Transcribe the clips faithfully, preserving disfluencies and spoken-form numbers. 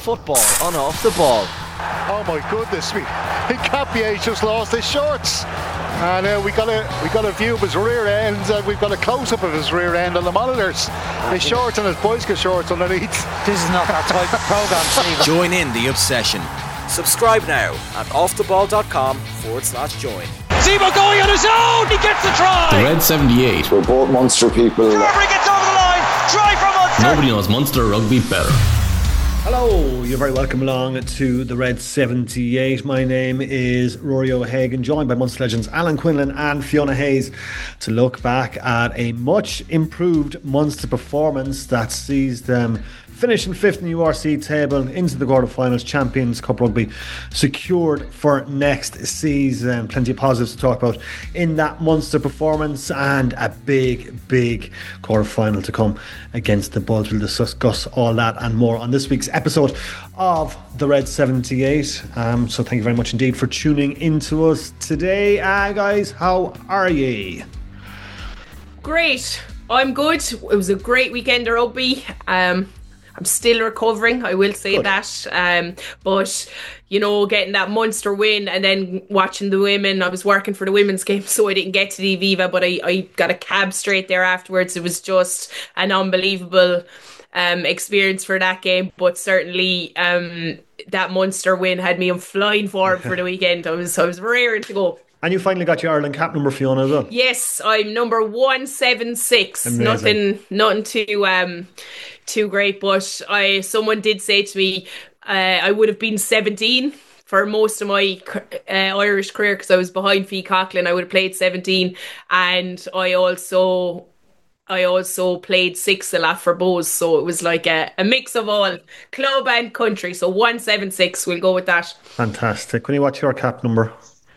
football on Off the Ball. Oh my goodness me, Capier's just lost his shorts. And uh, we got a we got a view of his rear end, and we've got a close-up of his rear end on the monitors. His shorts and his bicycle shorts underneath. This is not our type of programme, Stephen. Join in the obsession. Subscribe now at offtheball.com forward slash join. Zebo going on his own, he gets the try! The Red seventy-eight. We're both Munster people. Carberry gets over the line, try from Munster! Nobody knows Munster rugby better. Hello, you're very welcome along to the Red seventy-eight. My name is Rory O'Hagan, joined by Munster legends Alan Quinlan and Fiona Hayes to look back at a much improved Munster performance that sees them finishing fifth in the U R C table, into the quarterfinals, Champions Cup rugby secured for next season. Plenty of positives to talk about in that Munster performance, and a big, big quarterfinal to come against the Bulls. We'll discuss all that and more on this week's episode of the Red seventy-eight. Um, so thank you very much indeed for tuning into us today. Uh, guys, how are ye? Great. I'm good. It was a great weekend of rugby. Um, I'm still recovering, I will say Good. that. Um, but, you know, getting that Munster win and then watching the women, I was working for the women's game, so I didn't get to the Aviva, but I, I got a cab straight there afterwards. It was just an unbelievable um, experience for that game. But certainly um, that Munster win had me on flying forward for the weekend. I was, I was raring to go. And you finally got your Ireland cap number, Fiona, as well. Yes, I'm number one seven six. Nothing, nothing too, um, too great. But I, someone did say to me, uh, I would have been seventeen for most of my uh, Irish career because I was behind Fee Coughlin. I would have played seventeen, and I also, I also played six a lot for Bows. So it was like a, a mix of all club and country. So one seven six. We'll go with that. Fantastic. When you watch your cap number.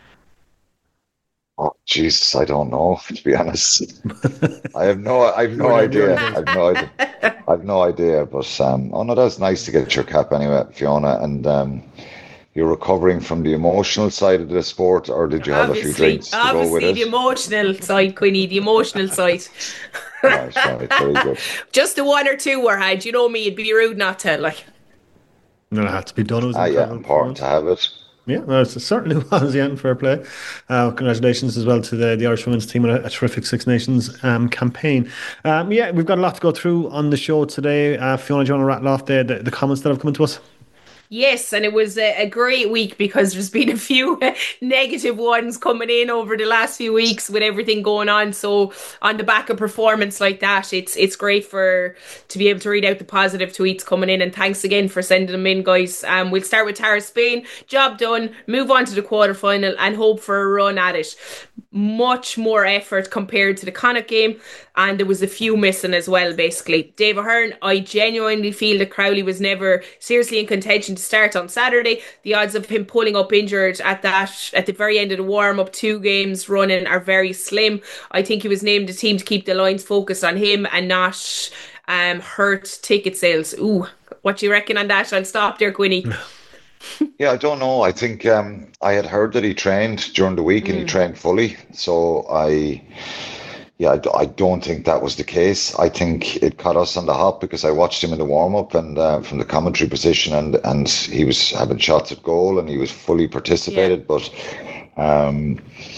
Oh Jesus, I don't know, to be honest. I have no I have no idea. I have no idea. I have no idea. But um oh no, that's nice to get your cap anyway, Fiona. And um you're recovering from the emotional side of the sport, or did you have obviously, a few drinks to go with it? Obviously the emotional side, Quinny, the emotional side. Right, right, very good. Just the one or two were had. You know me, it'd be rude not to, like. No, it had to be done. It was ah, yeah, important to have it. Yeah, well, it certainly was, yeah, fair play. Uh, congratulations as well to the, the Irish women's team on a, a terrific Six Nations um, campaign. Um, yeah, we've got a lot to go through on the show today. Uh, Fiona, do you want to rattle off the, the, the comments that have come into us? Yes, and it was a, a great week because there's been a few negative ones coming in over the last few weeks with everything going on. So on the back of performance like that, it's it's great for to be able to read out the positive tweets coming in. And thanks again for sending them in, guys. Um, we'll start with Tara Spain. Job done. Move on to the quarterfinal and hope for a run at it. Much more effort compared to the Connacht game, and there was a few missing as well, basically. Dave Ahern, I genuinely feel that Crowley was never seriously in contention to start on Saturday. The odds of him pulling up injured at that at the very end of the warm-up, two games running, are very slim. I think he was named the team to keep the lines focused on him and not um, hurt ticket sales. Ooh, what do you reckon on that? I'll stop there, Quinny. Yeah, I don't know. I think um, I had heard that he trained during the week mm. and he trained fully. So I, yeah, I, I don't think that was the case. I think it caught us on the hop because I watched him in the warm up and uh, from the commentary position, and and he was having shots at goal and he was fully participated. Yeah. But um,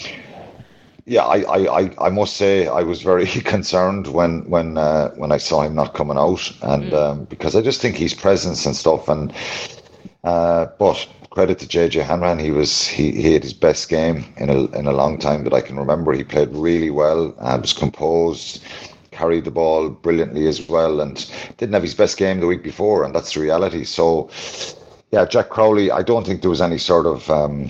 yeah, I, I, I, I must say I was very concerned when when uh, when I saw him not coming out, and mm. um, because I just think his presence and stuff and. Uh, but credit to J J Hanrahan, he was he, he had his best game in a in a long time that I can remember. He played really well, uh, was composed, carried the ball brilliantly as well, and didn't have his best game the week before, and that's the reality. So, yeah, Jack Crowley, I don't think there was any sort of um,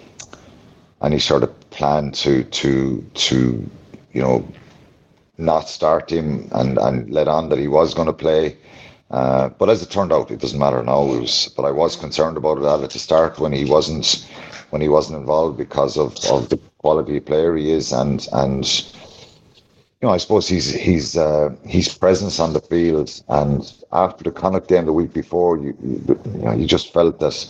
any sort of plan to to to you know not start him and and let on that he was going to play. Uh, but as it turned out, it doesn't matter now. It was, but I was concerned about it at the start when he wasn't when he wasn't involved because of, of the quality of player he is, and and you know I suppose he's he's uh, his presence on the field. And after the Connacht game the week before, you you, you know you just felt that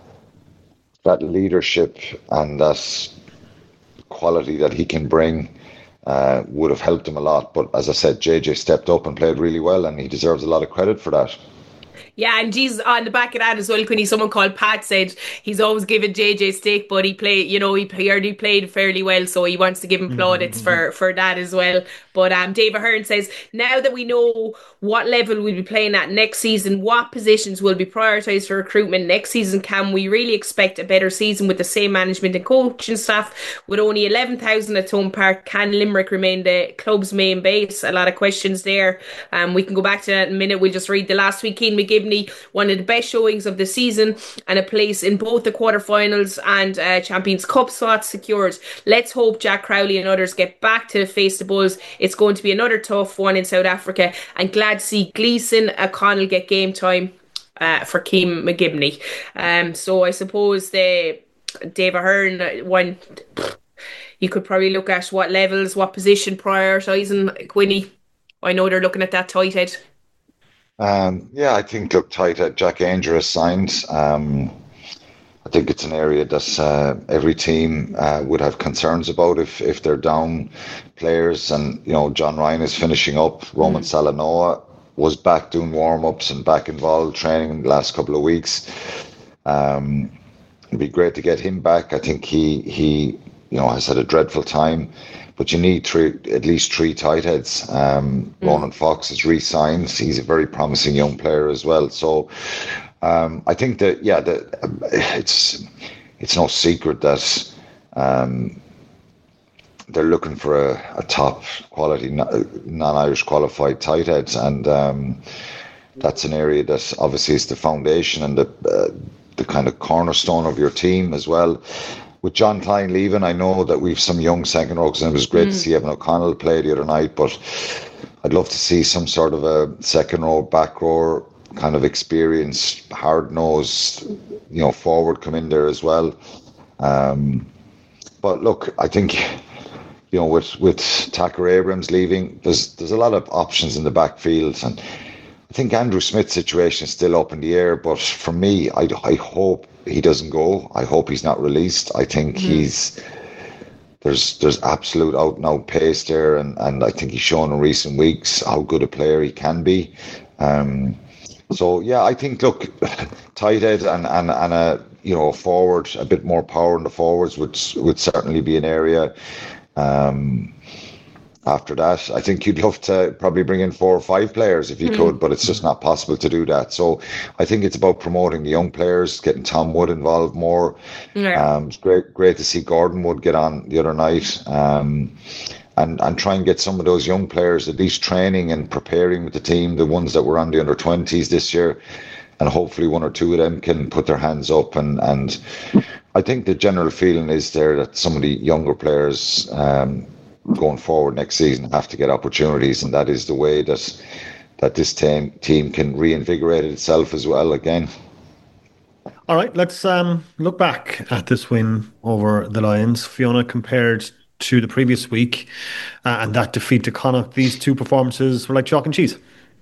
that leadership and that quality that he can bring. Uh, would have helped him a lot, but as I said, J J stepped up and played really well, and he deserves a lot of credit for that. Yeah, and geez, on the back of that as well, Quinny, someone called Pat said he's always given J J stick, but he played, you know, he, he already played fairly well, so he wants to give him plaudits mm-hmm. for, for that as well. But um, Dave Ahern says, now that we know what level we'll be playing at next season, what positions will be prioritised for recruitment next season, can we really expect a better season with the same management and coaching staff? With only eleven thousand at Thome Park, can Limerick remain the club's main base? A lot of questions there. Um, we can go back to that in a minute. We'll just read the last week. Keane McGibney, one of the best showings of the season and a place in both the quarterfinals and uh, Champions Cup slots secured. Let's hope Jack Crowley and others get back to face the Bulls. It's going to be another tough one in South Africa, and glad to see Gleeson O'Connell get game time uh, for Keane McGibney. Um, so I suppose the Dave Ahern one, you could probably look at what levels, what position prioritising. Quinny, I know they're looking at that tight head. Um, yeah, I think, look, tight at Jack Ainger has signed. Um, I think it's an area that uh, every team uh, would have concerns about if, if they're down players. And, you know, John Ryan is finishing up. Roman mm. Salanoa was back doing warm-ups and back involved training in the last couple of weeks. Um, it'd be great to get him back. I think he, he you know, has had a dreadful time. But you need three, at least three tight heads. Um, mm. Ronan Fox is re-signed. He's a very promising young player as well. So um, I think that, yeah, that it's it's no secret that um, they're looking for a, a top quality non-Irish qualified tight head. And um, that's an area that obviously is the foundation and the, uh, the kind of cornerstone of your team as well. With John Klein leaving, I know that we've some young second rows, and it was great mm. to see Evan O'Connell play the other night, but I'd love to see some sort of a second row, back row kind of experienced, hard-nosed, you know, forward come in there as well. Um, but look, I think, you know, with, with Tucker Abrams leaving, there's there's a lot of options in the backfield, and I think Andrew Smith's situation is still up in the air, but for me, I, I hope he doesn't go. I hope he's not released. I think mm-hmm. he's there's there's absolute out and out pace there, and, and I think he's shown in recent weeks how good a player he can be. Um, so yeah, I think look, tight head and, and, and a you know forward, a bit more power in the forwards would would certainly be an area. Um, After that, I think you'd love to probably bring in four or five players if you mm. could, but it's just not possible to do that. So I think it's about promoting the young players, getting Tom Wood involved more. Yeah. Um, it's great, great to see Gordon Wood get on the other night, um, and and try and get some of those young players at least training and preparing with the team, the ones that were on the under twenties this year, and hopefully one or two of them can put their hands up. And and I think the general feeling is there that some of the younger players. Um, going forward next season have to get opportunities, and that is the way that that this team team can reinvigorate itself as well again. All right, let's um, look back at this win over the Lions. Fiona, compared to the previous week uh, and that defeat to Connacht, these two performances were like chalk and cheese.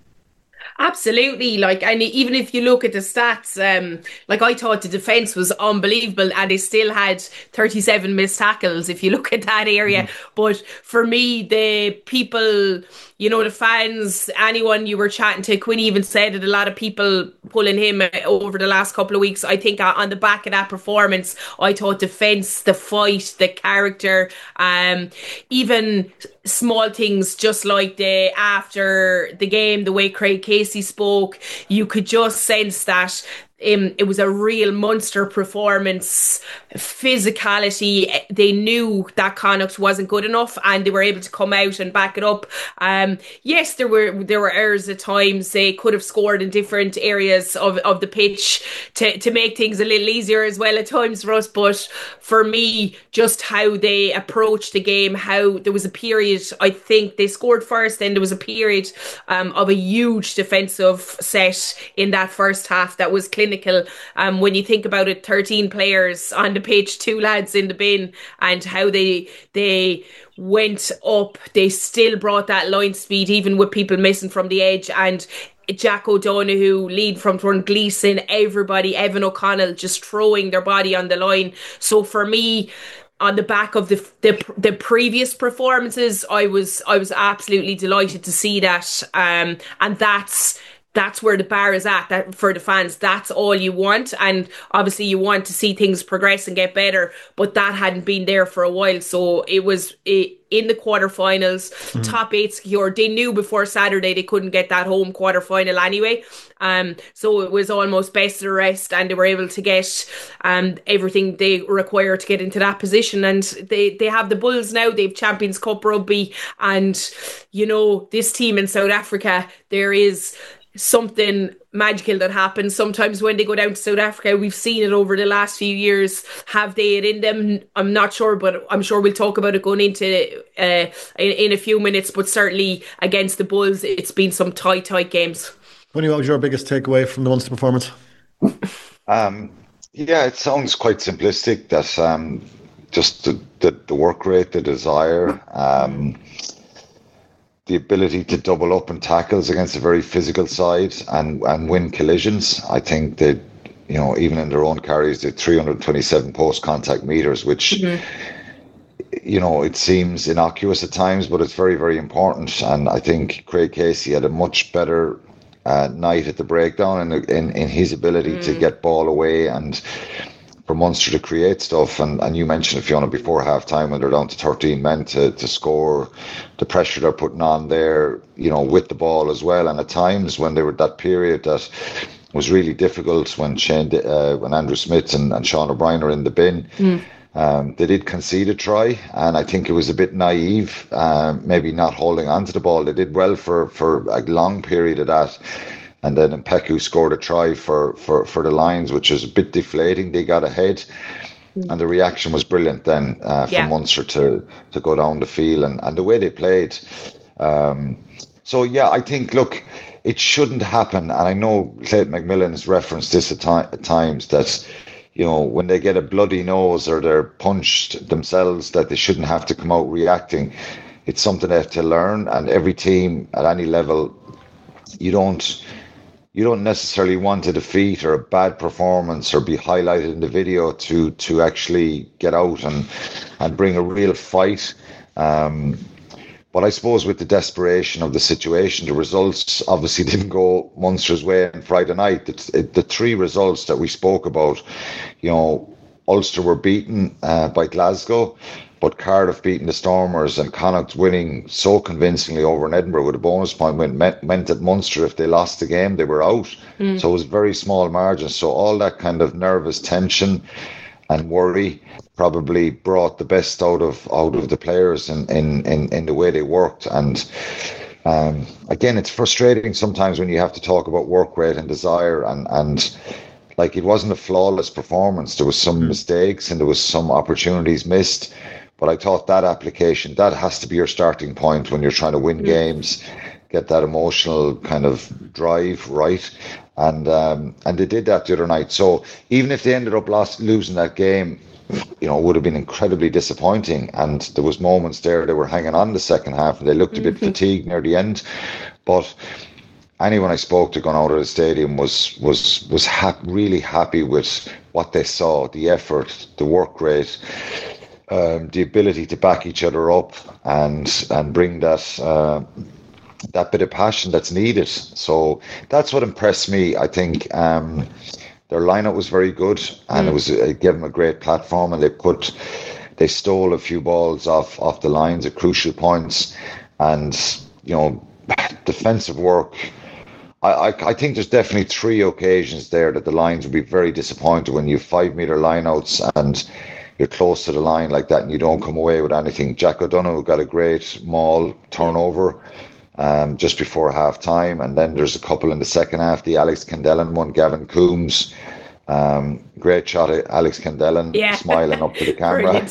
Absolutely, like, and even if you look at the stats, um, like I thought the defence was unbelievable, and they still had thirty-seven missed tackles if you look at that area. Mm-hmm. But for me, the people, you know, the fans, anyone you were chatting to, Quinn even said that a lot of people pulling him over the last couple of weeks. I think on the back of that performance, I thought defence, the fight, the character, um, even small things just like the after the game, the way Craig Casey spoke, you could just sense that Um, it was a real Munster performance, physicality. They knew that Connacht wasn't good enough, and they were able to come out and back it up. Um, yes, there were there were errors at times. They could have scored in different areas of, of the pitch to, to make things a little easier as well at times for us. But for me, just how they approached the game, how there was a period, I think they scored first, then there was a period um, of a huge defensive set in that first half that was clear. Clinical. Um, when you think about it, thirteen players on the pitch, two lads in the bin, and how they they went up, they still brought that line speed, even with people missing from the edge. And Jack O'Donoghue, lead from front, Gleeson, everybody, Evan O'Connell, just throwing their body on the line. So for me, on the back of the, the the previous performances, I was I was absolutely delighted to see that, um, and that's that's where the bar is at, that for the fans. That's all you want, and obviously you want to see things progress and get better, but that hadn't been there for a while. So it was it, in the quarterfinals, mm. top eight secured. They knew before Saturday they couldn't get that home quarterfinal anyway, um, so it was almost best of the rest, and they were able to get um, everything they require to get into that position. And they, they have the Bulls now, they have Champions Cup rugby, and you know, this team in South Africa, there is something magical that happens sometimes when they go down to South Africa. We've seen it over the last few years. Have they it in them? I'm not sure, but I'm sure we'll talk about it going into uh, in, in a few minutes. But certainly against the Bulls, it's been some tight, tight games. Tony, what was your biggest takeaway from the Munster performance? Um, yeah, it sounds quite simplistic. That um, just the, the, the work rate, the desire, um, the ability to double up in tackles against a very physical side and, and win collisions. I think that, you know, even in their own carries, they three hundred twenty-seven post-contact meters, which, mm-hmm. you know, it seems innocuous at times, but it's very, very important. And I think Craig Casey had a much better uh, night at the breakdown in, in, in his ability mm. to get ball away and for Munster to create stuff. And, and you mentioned it, Fiona, before half-time when they're down to thirteen men to, to score, the pressure they're putting on there, you know, with the ball as well. And at times when they were that period that was really difficult, when Shane, uh, when Andrew Smith and, and Sean O'Brien are in the bin, mm. um, they did concede a try. And I think it was a bit naive, um, maybe not holding on to the ball. They did well for, for a long period of that. And then Mpeku scored a try for, for, for the Lions, which was a bit deflating. They got ahead. Mm. And the reaction was brilliant then uh, from yeah. Munster to, to go down the field and, and the way they played. Um, so, yeah, I think, look, it shouldn't happen. And I know Clayton McMillan has referenced this at, ti- at times that, you know, when they get a bloody nose or they're punched themselves, that they shouldn't have to come out reacting. It's something they have to learn. And every team at any level, you don't... You don't necessarily want a defeat or a bad performance or be highlighted in the video to to actually get out and, and bring a real fight. Um, but I suppose with the desperation of the situation, the results obviously didn't go Munster's way on Friday night. The, the three results that we spoke about, you know, Ulster were beaten uh, by Glasgow, but Cardiff beating the Stormers and Connacht winning so convincingly over in Edinburgh with a bonus point meant, meant that Munster, if they lost the game, they were out. Mm. So it was very small margins. So all that kind of nervous tension and worry probably brought the best out of out of the players in, in, in, in the way they worked. And um, again, it's frustrating sometimes when you have to talk about work rate and desire and and like it wasn't a flawless performance. There was some mm. mistakes and there was some opportunities missed. But I thought that application, that has to be your starting point when you're trying to win mm. games, get that emotional kind of drive right. And um, and they did that the other night. So even if they ended up lost, losing that game, you know, it would have been incredibly disappointing. And there was moments there they were hanging on the second half and they looked a bit mm-hmm. fatigued near the end. But anyone I spoke to going out of the stadium was was was ha- really happy with what they saw, the effort, the work rate, um, the ability to back each other up and and bring that uh, that bit of passion that's needed. So that's what impressed me. I think um, their lineup was very good, and mm. it was it gave them a great platform, and they put they stole a few balls off off the lines at crucial points, and you know, defensive work. I, I think there's definitely three occasions there that the Lions would be very disappointed when you have five metre lineouts and you're close to the line like that and you don't come away with anything. Jack O'Donoghue got a great maul turnover um, just before half time, and then there's a couple in the second half. The Alex Kendellen one, Gavin Coombs, um, great shot at Alex Kendellen, yeah. smiling up to the camera.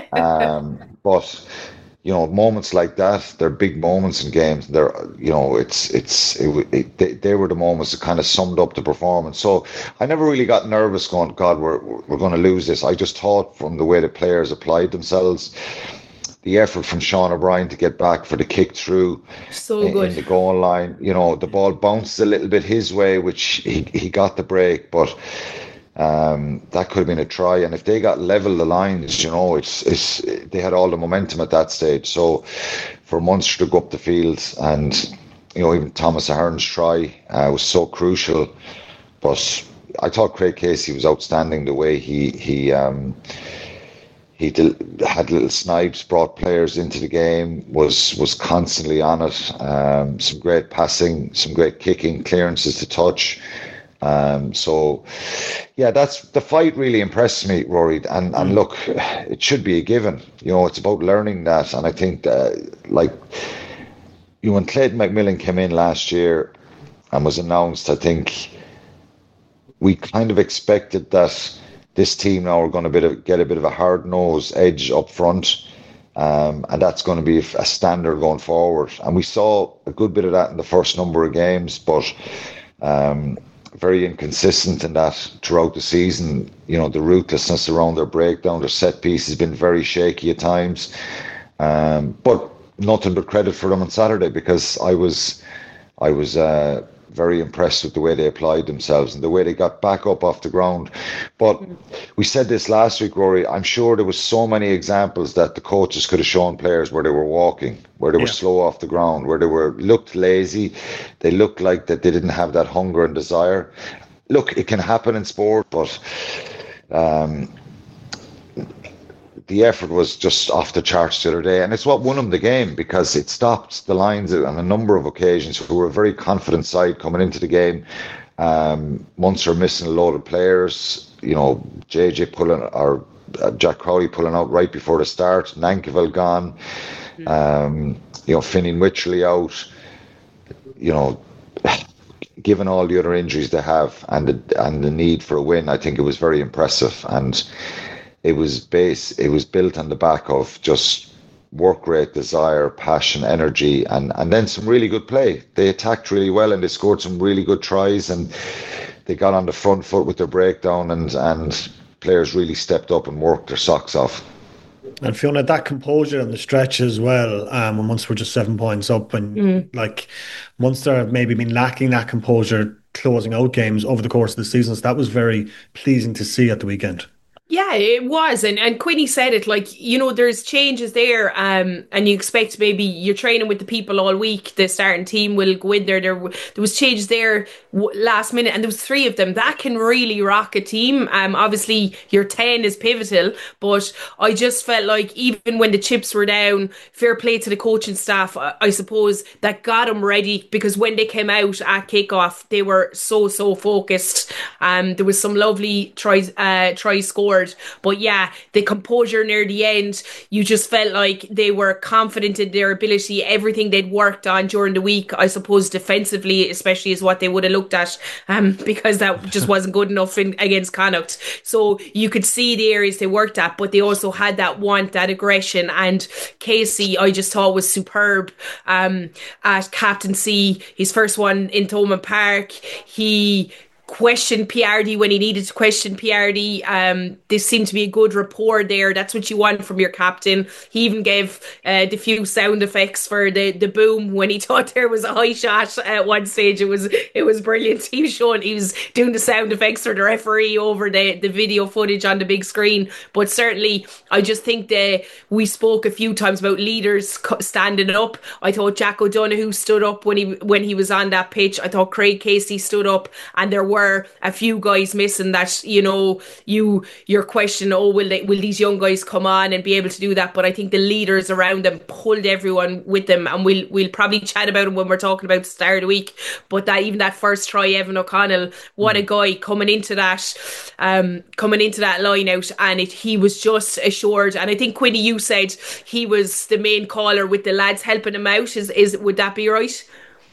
um, but you know, moments like that, they're big moments in games. They're, you know, it's, it's, it, it, they, they were the moments that kind of summed up the performance. So I never really got nervous going, God, we're, we're going to lose this. I just thought from the way the players applied themselves, the effort from Sean O'Brien to get back for the kick through so in, good. in the goal line, you know, the ball bounced a little bit his way, which he, he got the break, but Um, that could have been a try, and if they got level the lines, you know, it's it's they had all the momentum at that stage. So for Munster to go up the field, and you know, even Thomas Ahern's try uh, was so crucial. But I thought Craig Casey was outstanding the way he he um, he del- had little snipes, brought players into the game, was was constantly on it. Um, some great passing, some great kicking, clearances to touch. Um, so, yeah, that's the fight really impressed me, Rory. And and look, it should be a given. You know, it's about learning that. And I think, uh, like, you know, when Clayton McMillan came in last year and was announced, I think we kind of expected that this team now are going to bit of, get a bit of a hard-nosed edge up front. Um, and that's going to be a standard going forward. And we saw a good bit of that in the first number of games, but um, very inconsistent in that throughout the season. You know, the ruthlessness around their breakdown, their set piece has been very shaky at times. Um, but nothing but credit for them on Saturday, because I was, I was uh, very impressed with the way they applied themselves and the way they got back up off the ground. But we said this last week, Rory, I'm sure there was so many examples that the coaches could have shown players where they were walking, where they were yeah. slow off the ground, where they were looked lazy. They looked like that they didn't have that hunger and desire. Look, it can happen in sport, but um, the effort was just off the charts the other day, and it's what won them the game, because it stopped the Lions on a number of occasions, who were a very confident side coming into the game. Um, Munster missing a load of players, you know, J J pulling, or uh, Jack Crowley pulling out right before the start, Nankerville gone, mm-hmm. um, you know, Finian Wycherley out, you know, given all the other injuries they have and the, and the need for a win, I think it was very impressive. And It was base. It was built on the back of just work rate, desire, passion, energy, and, and then some really good play. They attacked really well and they scored some really good tries, and they got on the front foot with their breakdown, and, and players really stepped up and worked their socks off. And Fiona, that composure on the stretch as well, um, when Munster were just seven points up, and mm. like Munster have maybe been lacking that composure closing out games over the course of the season. So that was very pleasing to see at the weekend. Yeah, it was. And and Quinny said it, like, you know, there's changes there, um, and you expect maybe you're training with the people all week, the starting team will go in there. There, there was changes there last minute, and there was three of them. That can really rock a team. Um, obviously, your ten is pivotal, but I just felt like even when the chips were down, fair play to the coaching staff, I, I suppose, that got them ready, because when they came out at kickoff, they were so, so focused. Um, there was some lovely tries, uh, tries scored. But yeah, the composure near the end, you just felt like they were confident in their ability. Everything they'd worked on during the week, I suppose defensively especially, is what they would have looked at, um, because that just wasn't good enough in, against Connacht. So you could see the areas they worked at, but they also had that want, that aggression. And Casey, I just thought, was superb um, at captaincy. His first one in Thomond Park, he questioned P R D when he needed to question P R D. Um, there seemed to be a good rapport there. That's what you want from your captain. He even gave uh, the few sound effects for the, the boom when he thought there was a high shot at one stage. It was it was brilliant. He was showing, he was doing the sound effects for the referee over the, the video footage on the big screen. But certainly, I just think that we spoke a few times about leaders standing up. I thought Jack O'Donoghue stood up when he when he was on that pitch. I thought Craig Casey stood up, and there were were a few guys missing that, you know, you you're questioning, oh, will they, will these young guys come on and be able to do that? But I think the leaders around them pulled everyone with them, and we'll we'll probably chat about them when we're talking about the start of the week. But that even that first try, Evan O'Connell, what mm. a guy coming into that, um, coming into that line out, and it, he was just assured. And I think Quinny, you said he was the main caller with the lads helping him out. Is is would that be right?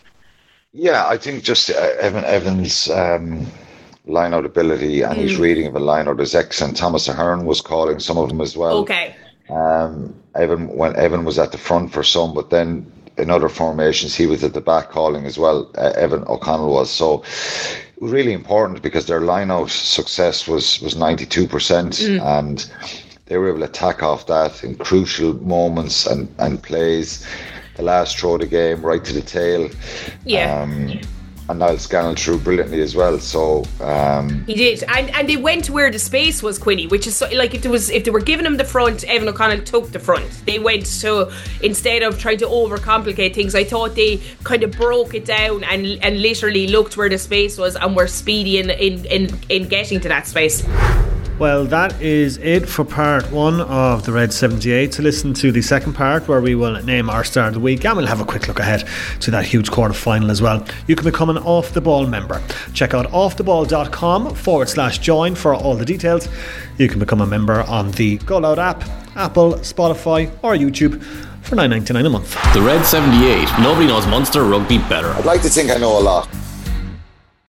Yeah, I think just uh, Evan Evans' um, line-out ability and mm. his reading of a line-out is excellent. Thomas Ahern was calling some of them as well. Okay. Um, Evan, when Evan was at the front for some, but then in other formations he was at the back calling as well. Uh, Evan O'Connell was. So it was really important because their line-out success was was ninety-two percent, mm. and they were able to attack off that in crucial moments and, and plays. The last throw of the game, right to the tail. Yeah. Um, and Niall Scannell threw brilliantly as well. So um, he did, and and they went where the space was, Quinny, which is so, like if there was if they were giving him the front, Evan O'Connell took the front. They went to, instead of trying to overcomplicate things, I thought they kind of broke it down and and literally looked where the space was and were speedy in in in, in getting to that space. Well, that is it for part one of the Red seventy-eight. To listen to the second part, where we will name our star of the week, and we'll have a quick look ahead to that huge quarter final as well, you can become an Off The Ball member. Check out offtheball.com forward slash join for all the details. You can become a member on the Go Loud app, Apple, Spotify or YouTube for nine ninety-nine a month. The Red seventy-eight. Nobody knows Munster rugby better. I'd like to think I know a lot.